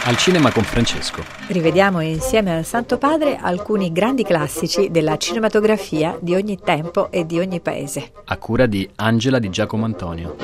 Al cinema con Francesco. Rivediamo insieme al Santo Padre alcuni grandi classici della cinematografia di ogni tempo e di ogni paese. A cura di Angela Di Giacomo Antonio.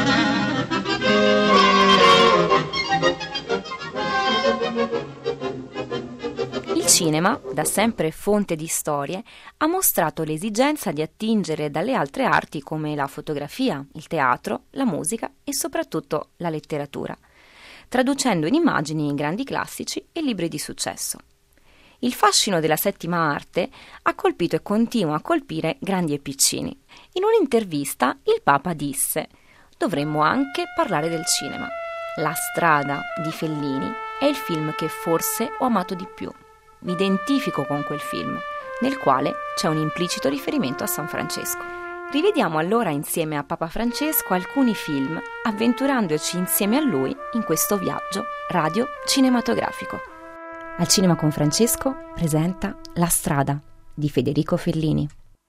Il cinema, da sempre fonte di storie, ha mostrato l'esigenza di attingere dalle altre arti come la fotografia, il teatro, la musica e soprattutto la letteratura, traducendo in immagini grandi classici e libri di successo. Il fascino della settima arte ha colpito e continua a colpire grandi e piccini. In un'intervista il Papa disse: «Dovremmo anche parlare del cinema. La strada di Fellini è il film che forse ho amato di più. Mi identifico con quel film, nel quale c'è un implicito riferimento a San Francesco». Rivediamo allora insieme a Papa Francesco alcuni film, avventurandoci insieme a lui in questo viaggio radio-cinematografico. Al cinema con Francesco presenta La strada di Federico Fellini.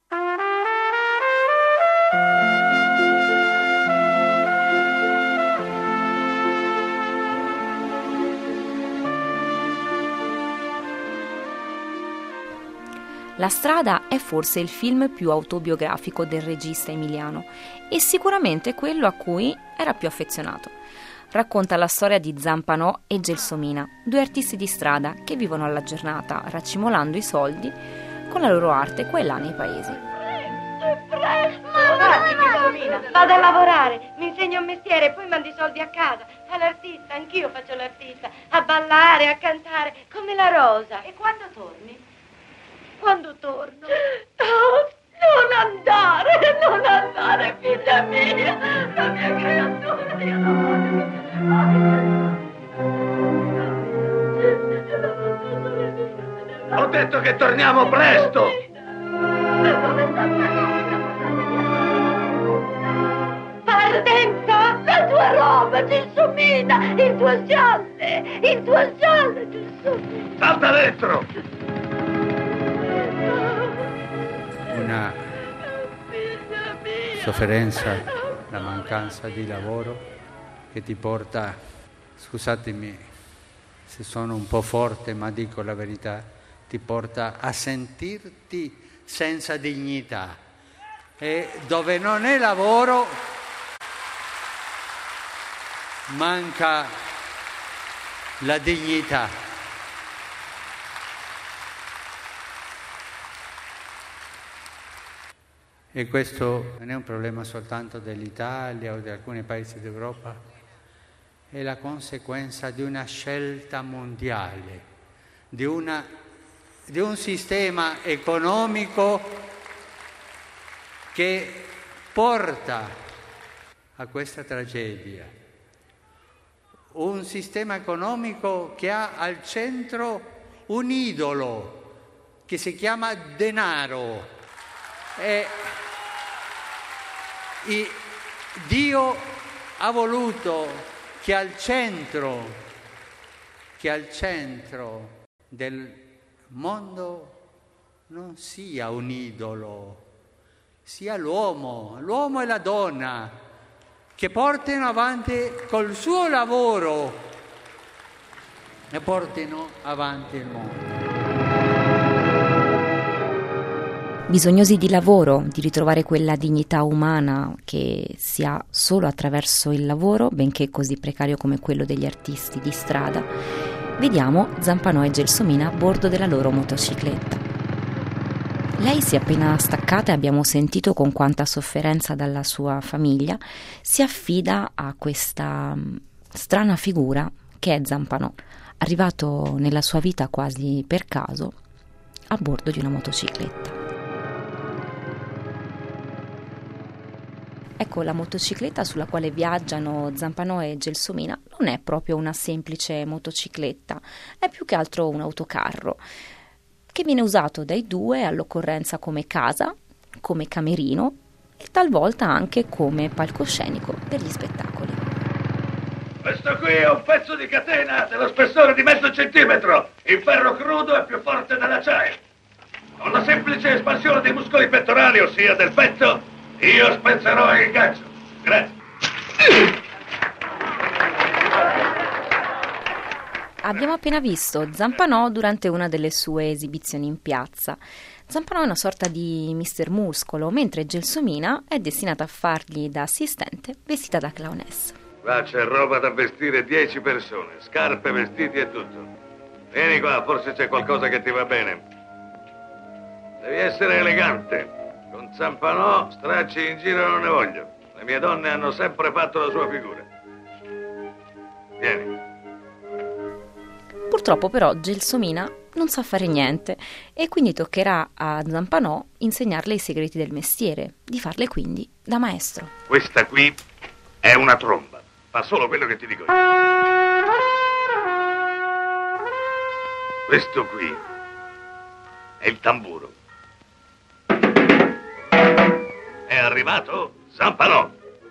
La strada è forse il film più autobiografico del regista emiliano e sicuramente quello a cui era più affezionato. Racconta la storia di Zampanò e Gelsomina, due artisti di strada che vivono alla giornata racimolando i soldi con la loro arte qua e là nei paesi. Presto! Gelsomina, vado a lavorare, mi insegno un mestiere e poi mandi i soldi a casa. Fa l'artista, anch'io faccio l'artista, a ballare, a cantare, come la Rosa. E quando torni? Quando torno? Non andare, figlia mia, la mia creatura, io non voglio. Ho detto che torniamo presto! Partenza, la tua roba, Gelsomina, il tuo gialle, Gelsomina. Salta dentro! Una sofferenza, la mancanza di lavoro che ti porta, scusatemi se sono un po' forte ma dico la verità, ti porta a sentirti senza dignità e dove non è lavoro manca la dignità. E questo non è un problema soltanto dell'Italia o di alcuni paesi d'Europa, è la conseguenza di una scelta mondiale, di un sistema economico che porta a questa tragedia. Un sistema economico che ha al centro un idolo che si chiama denaro. Dio ha voluto che al centro del mondo non sia un idolo, sia l'uomo e la donna che portino avanti col suo lavoro e portino avanti il mondo. Bisognosi di lavoro, di ritrovare quella dignità umana che si ha solo attraverso il lavoro, benché così precario come quello degli artisti di strada, vediamo Zampanò e Gelsomina a bordo della loro motocicletta. Lei si è appena staccata e abbiamo sentito con quanta sofferenza dalla sua famiglia si affida a questa strana figura che è Zampanò, arrivato nella sua vita quasi per caso a bordo di una motocicletta. Ecco, la motocicletta sulla quale viaggiano Zampanò e Gelsomina non è proprio una semplice motocicletta, è più che altro un autocarro che viene usato dai due all'occorrenza come casa, come camerino e talvolta anche come palcoscenico per gli spettacoli. Questo qui è un pezzo di catena dello spessore di mezzo centimetro. Il ferro crudo è più forte dell'acciaio. Con la semplice espansione dei muscoli pettorali, ossia del petto, io spezzerò il gancio. Grazie. Abbiamo appena visto Zampanò durante una delle sue esibizioni in piazza. Zampanò è una sorta di Mister Muscolo, mentre Gelsomina è destinata a fargli da assistente vestita da clownessa. Qua c'è roba da vestire 10 persone, scarpe, vestiti e tutto. Vieni qua, forse c'è qualcosa che ti va bene. Devi essere elegante. Con Zampanò stracci in giro non ne voglio. Le mie donne hanno sempre fatto la sua figura. Vieni. Purtroppo però Gelsomina non sa fare niente e quindi toccherà a Zampanò insegnarle i segreti del mestiere, di farle quindi da maestro. Questa qui è una tromba. Fa solo quello che ti dico io. Questo qui è il tamburo. È arrivato Zampanò.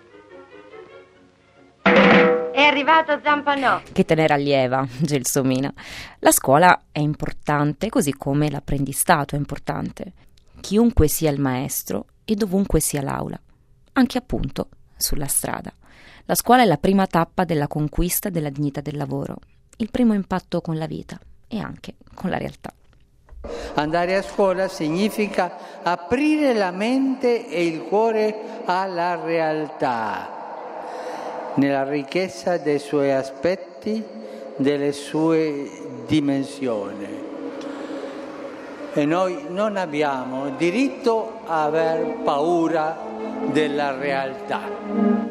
È arrivato Zampanò. Che te ne rallieva, Gelsomina. La scuola è importante, così come l'apprendistato è importante. Chiunque sia il maestro e dovunque sia l'aula, anche appunto sulla strada. La scuola è la prima tappa della conquista della dignità del lavoro, il primo impatto con la vita e anche con la realtà. Andare a scuola significa aprire la mente e il cuore alla realtà, nella ricchezza dei suoi aspetti, delle sue dimensioni. E noi non abbiamo diritto a aver paura della realtà.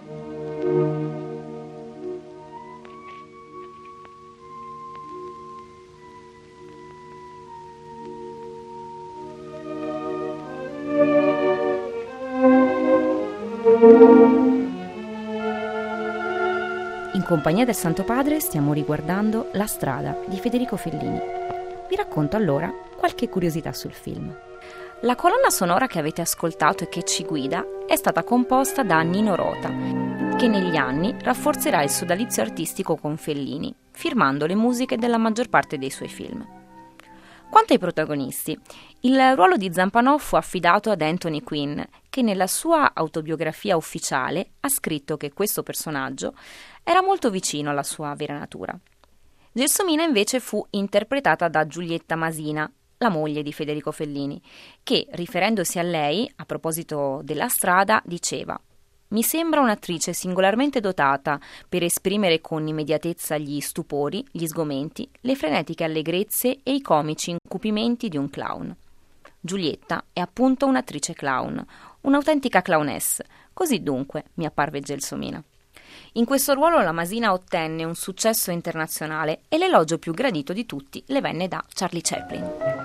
In compagnia del Santo Padre stiamo riguardando La strada di Federico Fellini. Vi racconto allora qualche curiosità sul film. La colonna sonora che avete ascoltato e che ci guida è stata composta da Nino Rota, che negli anni rafforzerà il sodalizio artistico con Fellini, firmando le musiche della maggior parte dei suoi film. Quanto ai protagonisti, il ruolo di Zampanò fu affidato ad Anthony Quinn, che nella sua autobiografia ufficiale ha scritto che questo personaggio era molto vicino alla sua vera natura. Gelsomina invece fu interpretata da Giulietta Masina, la moglie di Federico Fellini, che, riferendosi a lei, a proposito della strada, diceva: «Mi sembra un'attrice singolarmente dotata per esprimere con immediatezza gli stupori, gli sgomenti, le frenetiche allegrezze e i comici incupimenti di un clown. Giulietta è appunto un'attrice clown, un'autentica clowness, così dunque mi apparve Gelsomina». In questo ruolo la Masina ottenne un successo internazionale e l'elogio più gradito di tutti le venne da Charlie Chaplin.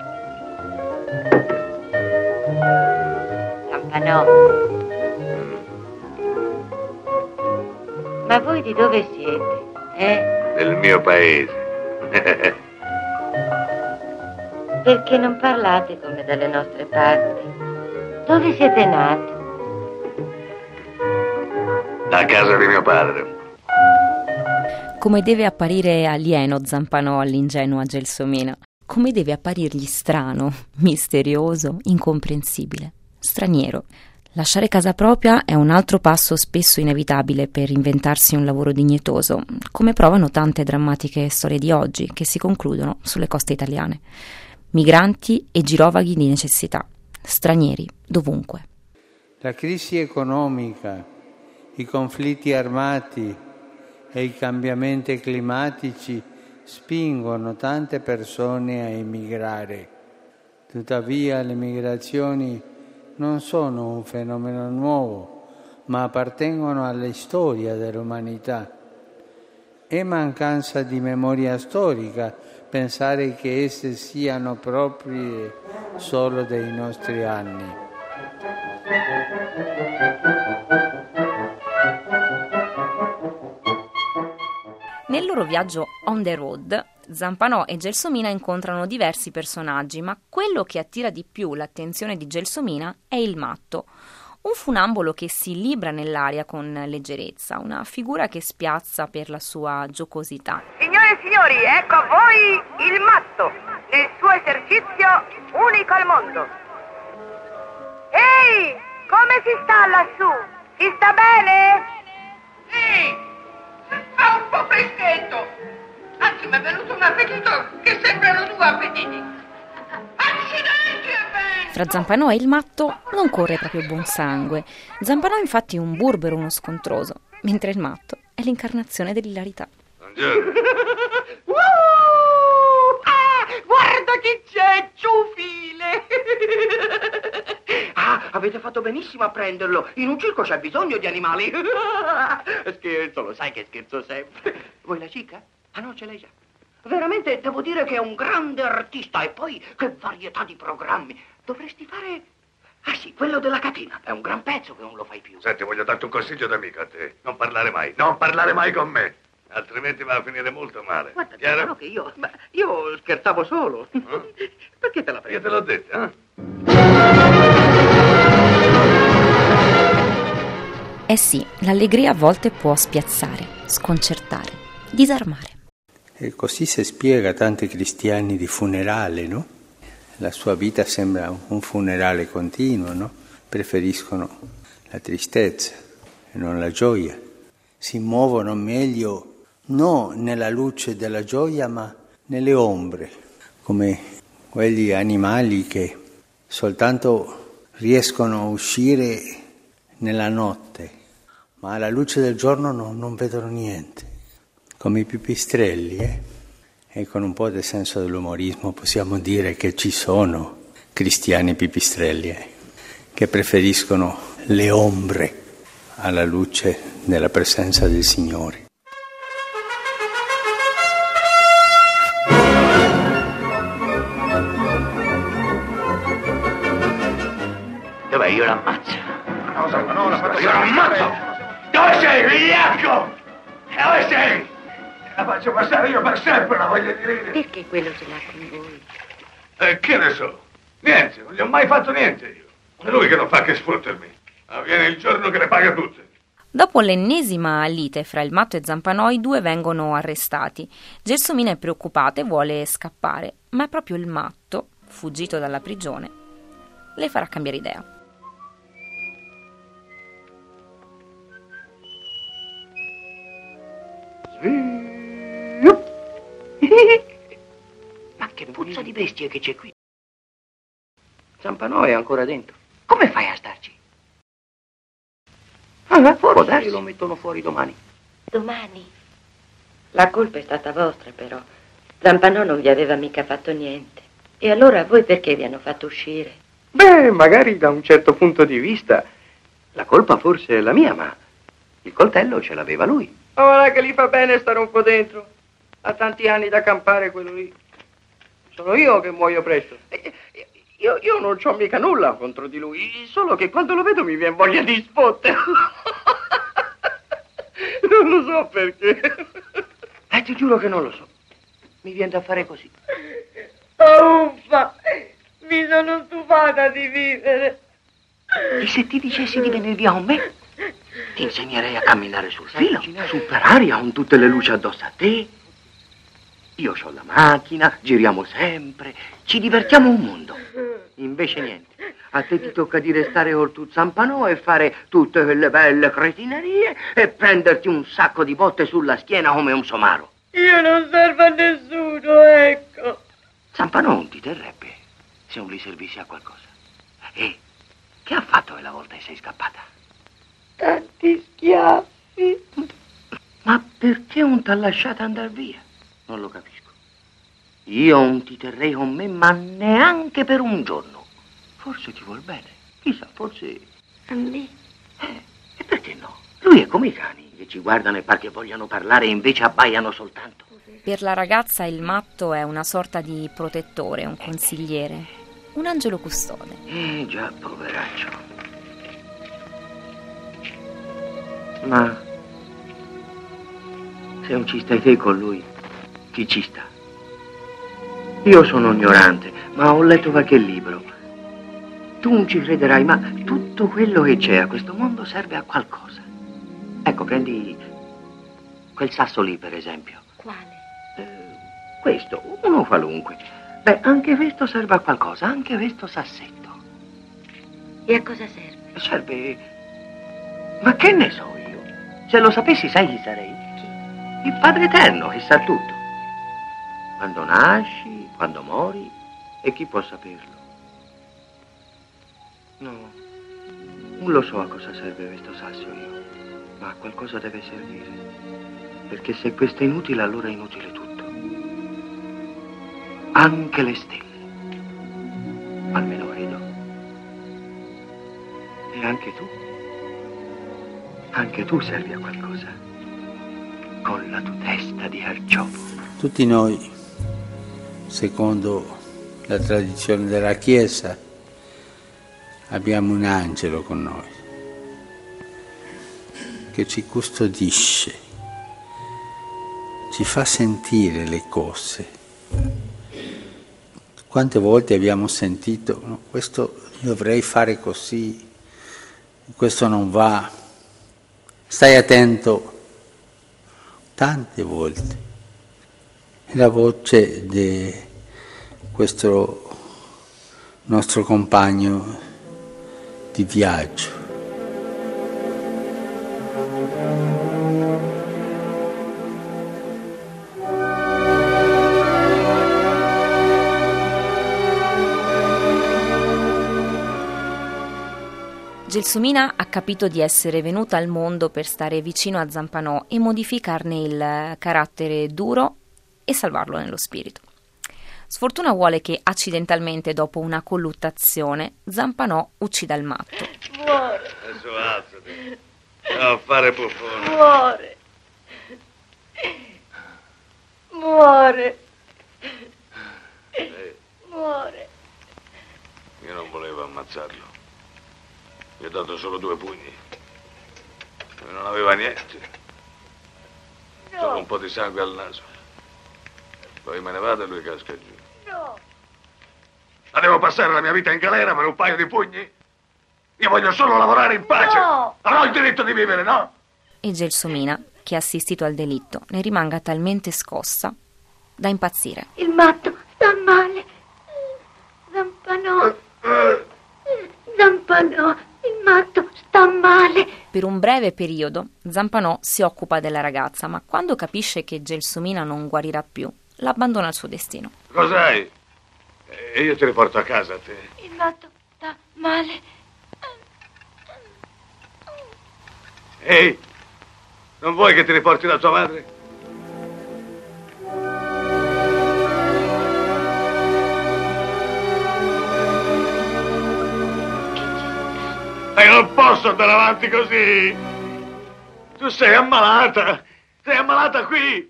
Zampanò. Ma voi di dove siete? Del mio paese. Perché non parlate come dalle nostre parti? Dove siete nati? A casa di mio padre. Come deve apparire alieno Zampanò all'ingenua Gelsomina? Come deve apparirgli strano, misterioso, incomprensibile, straniero? Lasciare casa propria è un altro passo spesso inevitabile per inventarsi un lavoro dignitoso, come provano tante drammatiche storie di oggi che si concludono sulle coste italiane. Migranti e girovaghi di necessità, stranieri dovunque. La crisi economica, i conflitti armati e i cambiamenti climatici spingono tante persone a emigrare. Tuttavia le migrazioni non sono un fenomeno nuovo, ma appartengono alla storia dell'umanità. È mancanza di memoria storica pensare che esse siano proprie solo dei nostri anni. Nel loro viaggio on the road, Zampanò e Gelsomina incontrano diversi personaggi, ma quello che attira di più l'attenzione di Gelsomina è il matto, un funambolo che si libra nell'aria con leggerezza, una figura che spiazza per la sua giocosità. Signore e signori, ecco a voi il matto, nel suo esercizio unico al mondo. Ehi, come si sta lassù? Si sta bene? Sì, fa un po' freschetto. Anzi, mi è venuto un appetito che sembrano due appetiti. Accidenti e bene! Fra Zampanò e il matto non corre proprio buon sangue. Zampanò infatti è un burbero, uno scontroso, mentre il matto è l'incarnazione dell'ilarità. Buongiorno. Guarda chi c'è, ciufile! Avete fatto benissimo a prenderlo. In un circo c'è bisogno di animali. Scherzo, lo sai che scherzo sempre. Vuoi la cicca? Ah no, ce l'hai già. Veramente devo dire che è un grande artista e poi che varietà di programmi. Dovresti fare... Ah sì, quello della catena. È un gran pezzo che non lo fai più. Senti, voglio darti un consiglio d'amico a te. Non parlare mai con me. Altrimenti va a finire molto male. Guarda, no, che io scherzavo solo. Perché te la prendo? Io te l'ho detto, eh? Eh sì, l'allegria a volte può spiazzare, sconcertare, disarmare. E così si spiega a tanti cristiani di funerale, no? La sua vita sembra un funerale continuo, no? Preferiscono la tristezza e non la gioia. Si muovono meglio non nella luce della gioia, ma nelle ombre, come quegli animali che soltanto riescono a uscire nella notte, ma alla luce del giorno non vedono niente, come i pipistrelli, E con un po' di senso dell'umorismo possiamo dire che ci sono cristiani pipistrelli, che preferiscono le ombre alla luce della presenza del Signore. Dov'è? Io l'ammazzo. Io l'ammazzo! Dove sei, vigliacco? Dove sei? La faccio passare io per sempre, la voglio dire. Perché quello ce l'ha con voi? Che ne so? Niente, non gli ho mai fatto niente io. È lui che non fa che sfruttarmi. Avviene il giorno che le paga tutte. Dopo l'ennesima lite fra il matto e Zampanò, i due vengono arrestati. Gelsomina è preoccupata e vuole scappare, ma è proprio il matto, fuggito dalla prigione, le farà cambiare idea. Ma che puzza di bestie che c'è qui? Zampanò è ancora dentro. Come fai a starci? Può darsi lo mettono fuori domani. Domani? La colpa è stata vostra, però. Zampanò non vi aveva mica fatto niente. E allora voi perché vi hanno fatto uscire? Beh, magari da un certo punto di vista la colpa forse è la mia, ma il coltello ce l'aveva lui. Ora che gli fa bene stare un po' dentro. Ha tanti anni da campare quello lì. Sono io che muoio presto. Io non c'ho mica nulla contro di lui, solo che quando lo vedo mi viene voglia di sfottere. Non lo so perché. Ti giuro che non lo so. Mi viene da fare così. Uffa! Mi sono stufata di vivere. E se ti dicessi di venire via con me? Ti insegnerei a camminare sul filo, su per aria, con tutte le luci addosso a te. Io ho la macchina, giriamo sempre, ci divertiamo un mondo. Invece niente, a te ti tocca di restare col tuo Zampanò e fare tutte quelle belle cretinerie e prenderti un sacco di botte sulla schiena come un somaro. Io non servo a nessuno, ecco. Zampanò non ti terrebbe se non gli servissi a qualcosa. E che ha fatto quella volta che sei scappata? Tanti schiaffi. Ma perché non ti ha lasciata andare via? Non lo capisco. Io non ti terrei con me, ma neanche per un giorno. Forse ti vuol bene. Chissà, forse... A me? E perché no? Lui è come i cani, che ci guardano e par che vogliano parlare e invece abbaiano soltanto. Per la ragazza il matto è una sorta di protettore, un consigliere, un angelo custode. Già, poveraccio. Ma se non ci stai te con lui, chi ci sta? Io sono ignorante, ma ho letto qualche libro. Tu non ci crederai, ma tutto quello che c'è a questo mondo serve a qualcosa. Ecco, prendi quel sasso lì, per esempio. Quale? Questo, uno qualunque. Beh, anche questo serve a qualcosa, anche questo sassetto. E a cosa serve? Serve... Ma che ne so io? Se lo sapessi, sai chi sarei? Chi? Il Padre Eterno, che sa tutto. Quando nasci, quando mori, e chi può saperlo? No, non lo so a cosa serve questo sasso io, ma a qualcosa deve servire. Perché se questo è inutile, allora è inutile tutto. Anche le stelle. Almeno credo. E anche tu. Anche tu servi a qualcosa. Con la tua testa di arciopo. Tutti noi, secondo la tradizione della Chiesa, abbiamo un angelo con noi che ci custodisce, ci fa sentire le cose. Quante volte abbiamo sentito, no, questo dovrei fare così, questo non va, stai attento, tante volte. La voce di questo nostro compagno di viaggio. Gelsomina ha capito di essere venuta al mondo per stare vicino a Zampanò e modificarne il carattere duro e salvarlo nello spirito. Sfortuna vuole che accidentalmente, dopo una colluttazione, Zampanò uccida il matto. Muore. Adesso alzati. No, fare buffone. Muore. Muore. Muore. Io non volevo ammazzarlo. Gli ho dato solo 2 pugni. E non aveva niente. Solo un po' di sangue al naso. Poi me ne vado e lui casca giù. No. Ma devo passare la mia vita in galera per un paio di pugni? Io voglio solo lavorare in pace. No. Avrò il diritto di vivere, no? E Gelsomina, che ha assistito al delitto, ne rimanga talmente scossa da impazzire. Il matto sta male. Zampanò. Zampanò, il matto sta male. Per un breve periodo Zampanò si occupa della ragazza, ma quando capisce che Gelsomina non guarirà più, l'abbandona al suo destino. Cos'hai? E io ti riporto a casa, a te. Il matto sta male. Ehi, non vuoi che ti riporti da tua madre? E non posso andare avanti così. Tu sei ammalata. Sei ammalata qui.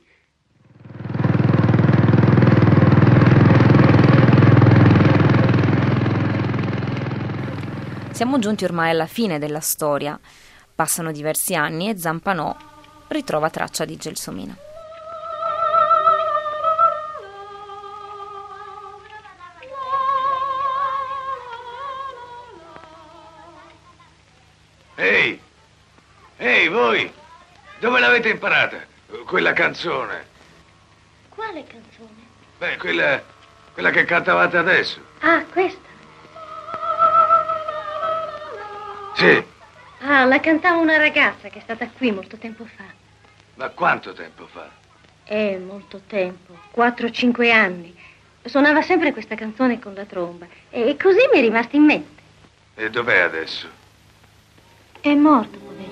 Siamo giunti ormai alla fine della storia. Passano diversi anni e Zampanò ritrova traccia di Gelsomina. Ehi! Ehi, voi! Dove l'avete imparata? Quella canzone? Quale canzone? Beh, quella che cantavate adesso. Ah, questa. Sì. Ah, la cantava una ragazza che è stata qui molto tempo fa. Ma quanto tempo fa? Molto tempo, 4-5 anni. Suonava sempre questa canzone con la tromba e così mi è rimasta in mente. E dov'è adesso? È morto, poverino.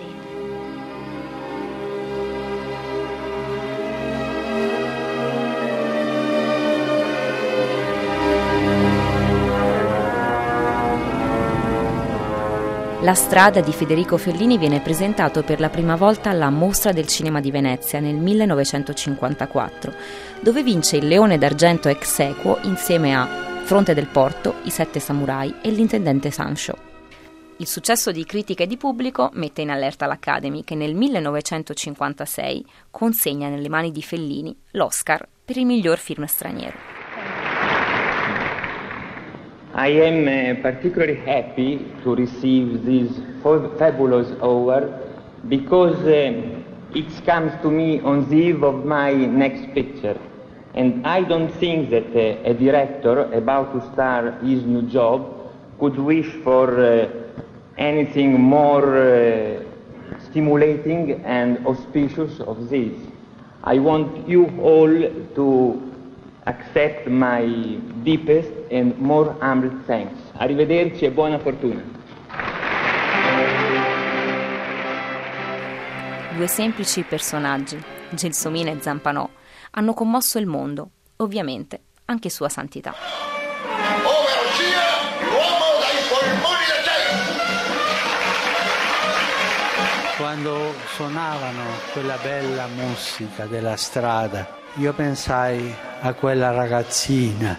La strada di Federico Fellini viene presentato per la prima volta alla Mostra del Cinema di Venezia nel 1954, dove vince il Leone d'Argento ex aequo insieme a Fronte del Porto, I Sette Samurai e L'Intendente Sancho. Il successo di critica e di pubblico mette in allerta l'Academy, che nel 1956 consegna nelle mani di Fellini l'Oscar per il miglior film straniero. I am particularly happy to receive this fabulous award because it comes to me on the eve of my next picture. And I don't think that a director about to start his new job could wish for anything more stimulating and auspicious of this. I want you all to accept my deepest and more humble thanks. Arrivederci e buona fortuna. Due semplici personaggi, Gelsomina e Zampanò, hanno commosso il mondo, ovviamente anche Sua Santità. Ovvero sia l'uomo dai polmoni d'acciaio! Quando suonavano quella bella musica della strada, io pensai a quella ragazzina,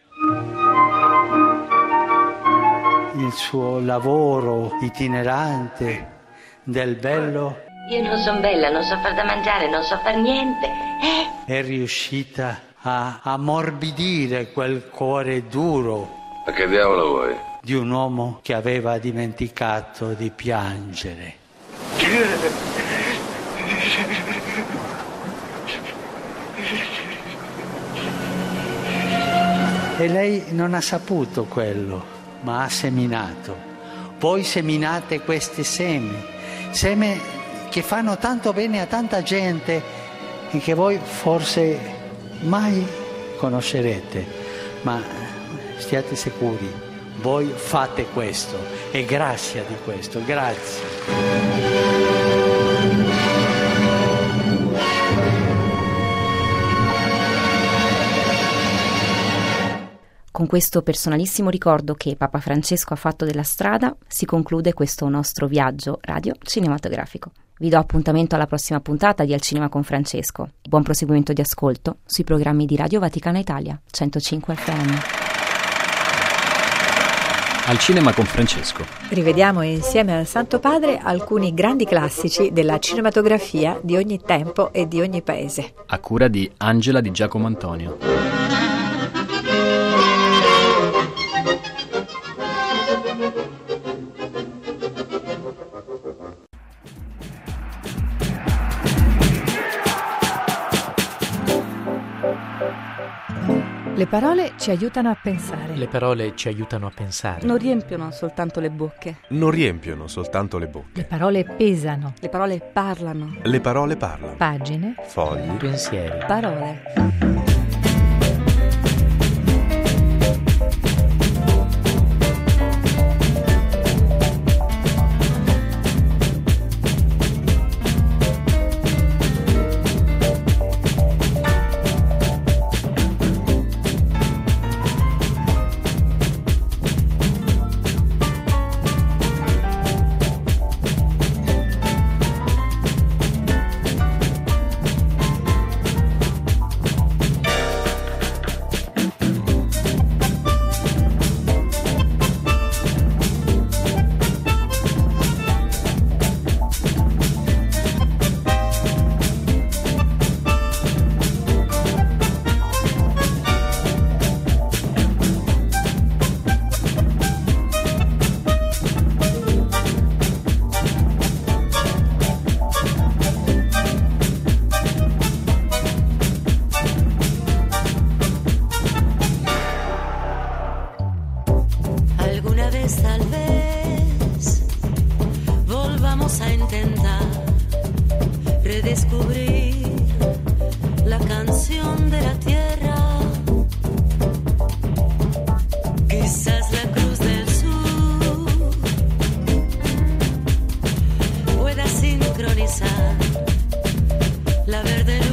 il suo lavoro itinerante, del bello. Io non sono bella, non so far da mangiare, non so far niente. È riuscita a ammorbidire quel cuore duro. Ma che diavolo vuoi? Di un uomo che aveva dimenticato di piangere. E lei non ha saputo quello, ma ha seminato. Voi seminate questi semi che fanno tanto bene a tanta gente e che voi forse mai conoscerete, ma stiate sicuri, voi fate questo e grazie di questo, grazie. Con questo personalissimo ricordo che Papa Francesco ha fatto della strada si conclude questo nostro viaggio radio cinematografico. Vi do appuntamento alla prossima puntata di Al Cinema con Francesco. Buon proseguimento di ascolto sui programmi di Radio Vaticana Italia 105 FM. Al Cinema con Francesco. Rivediamo insieme al Santo Padre alcuni grandi classici della cinematografia di ogni tempo e di ogni paese. A cura di Angela Di Giacomo Antonio. Le parole ci aiutano a pensare. Le parole ci aiutano a pensare. Non riempiono soltanto le bocche. Non riempiono soltanto le bocche. Le parole pesano. Le parole parlano. Le parole parlano. Pagine. Fogli. Pensieri. Parole. Tal vez volvamos a intentar redescubrir la canción de la tierra. Quizás la cruz del sur pueda sincronizar la verde